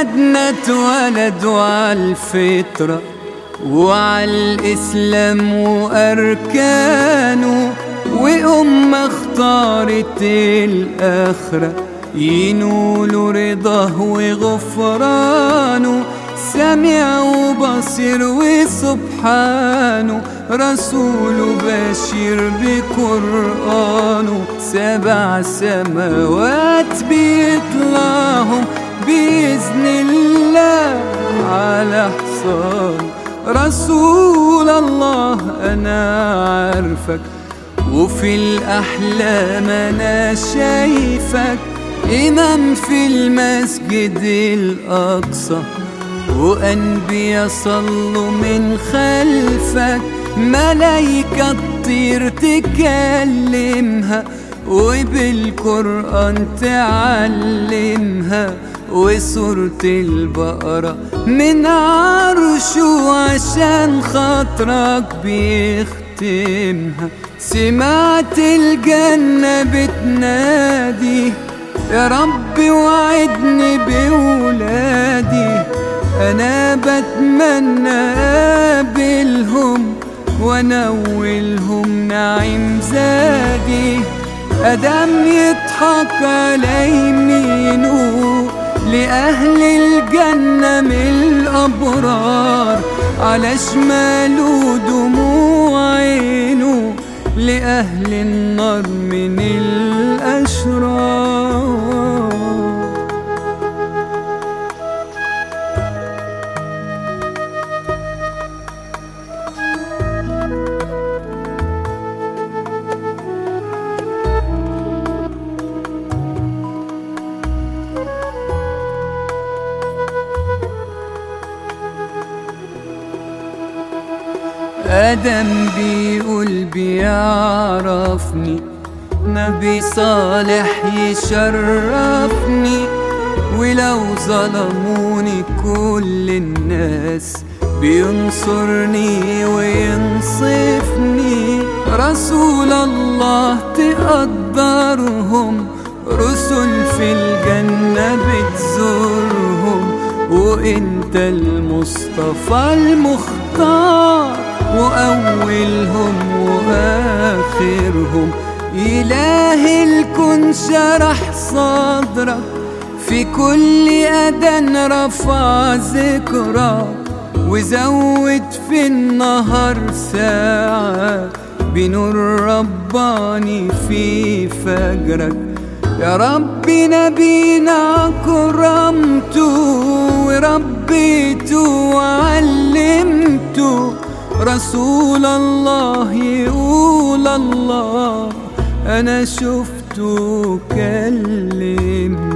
ولادنا اتولدوا عالفطرة وعالإسلام وأركانه، وأمة اختارت الآخرة ينولوا رضاه وغفرانه. سميع وبصير وسبحانه، رسوله بشير بقرآنه. 7 سماوات بيطلعهم بإذن الله على حصان. رسول الله أنا عارفك، وفي الأحلام أنا شايفك إمام في المسجد الأقصى، وأنبياء صلوا من خلفك. ملايكة تطير تكلمها وبالقرآن تعلمها، وسورة البقرة من عرشه عشان خاطرك بيختمها. سمعت الجنة بتنادي يا رب وعدني بولادي. أنا بتمنى أقابلهم ونولهم نعيم زادي. أدم يضحك على يمينه لأهل الجنة من الأبرار، على شماله دموع عينه لأهل النار من الأشرار. آدم بيقول بيعرفني، نبي صالح يشرفني، ولو ظلموني كل الناس بينصرني وينصفني. رسول الله تقدرهم، رسل في الجنة بتزورهم، وانت المصطفى المختار، وأولهم وآخرهم. إله الكون شرح صدرك، في كل أذان رفع ذكرك، وزود في النهار ساعة بنور رباني في فجرك. يا ربي نبينا كرمته وربيته وعلمته. رسول الله يقول الله أنا شفته كلمته.